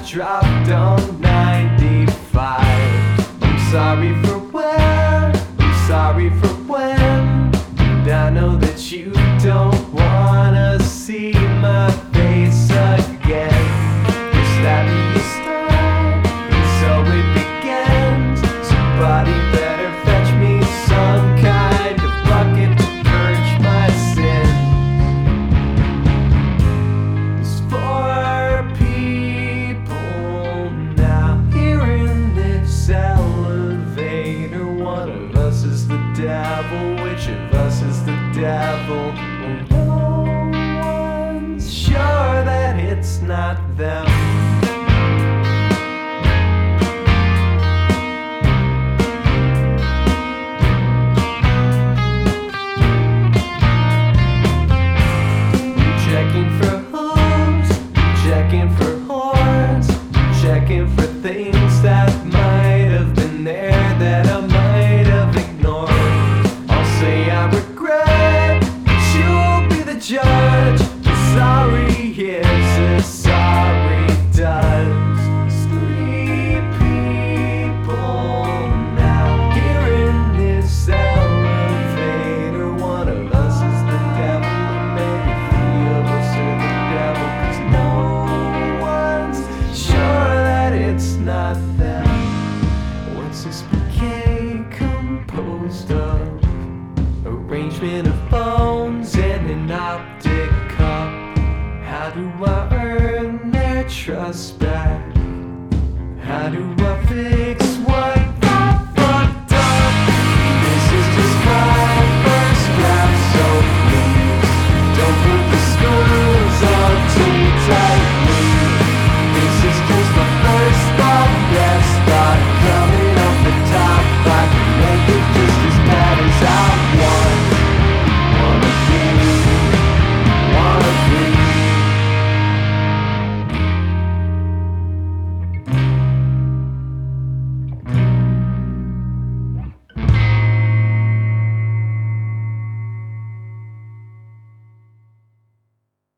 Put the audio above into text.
dropped on 95. I'm sorry for where, I'm sorry for when. And I know that you don't wanna see my face again. Is that the start? And so it begins. Somebody better fetch me some kind of bucket to purge my sin. There's four people now here in this elevator. One of us is the devil. Which of us is the devil? Well, no one's sure that it's not them. Checking for hooves, checking for horns, checking for things that might have been there that I might have ignored. I'll say I regret, but you will be the judge. Sorry is as sorry does. There's three people now here in this elevator. One of us is the devil, and maybe three of us are the devil, 'cause no one's sure that it's not them. What's this bouquet composed of? Arrangement of bones and an optic cup. How do I earn their trust back? How do I fix